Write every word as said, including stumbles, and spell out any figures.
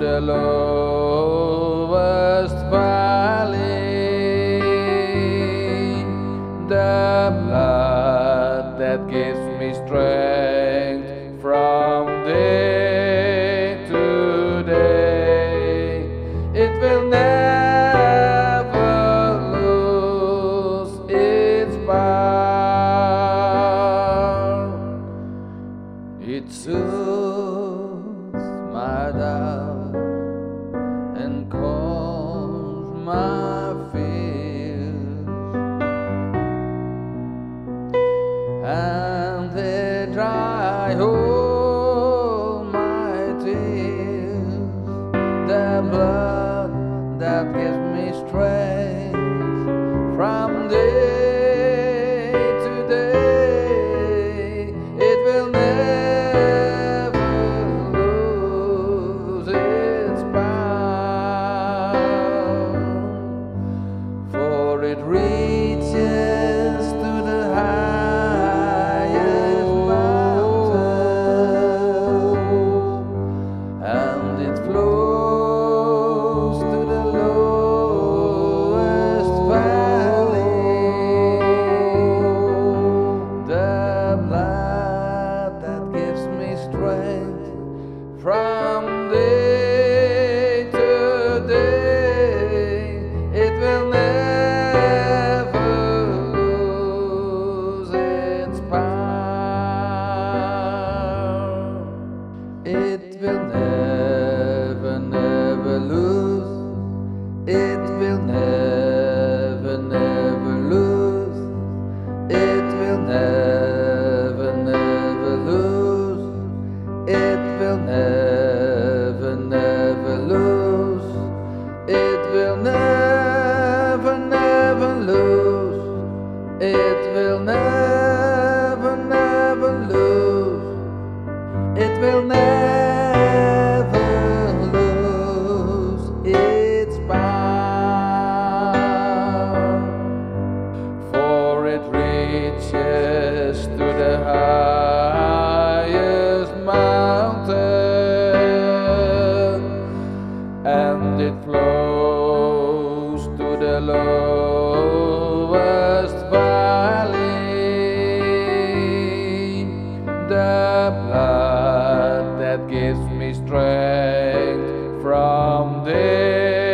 the lowest valley, the blood that gives me strength from day to day, it will never lose its power. It soothes my doubt and calms my fears, and they dry all my tears. The blood that gives me strength from day to day, it will never lose its power, for it reaches to the highest mountain, and it flows to the lowest valley. The blood that gives me strength from day to day, it will never lose its power. It will never, never lose. It will never, never lose. It will never, never lose. It will never, never lose. It will never, never lose. It will never, never lose. It will never lose its power, for it reaches to the highest mountain, and it flows to the lowest valley. The blood that gives me strength from day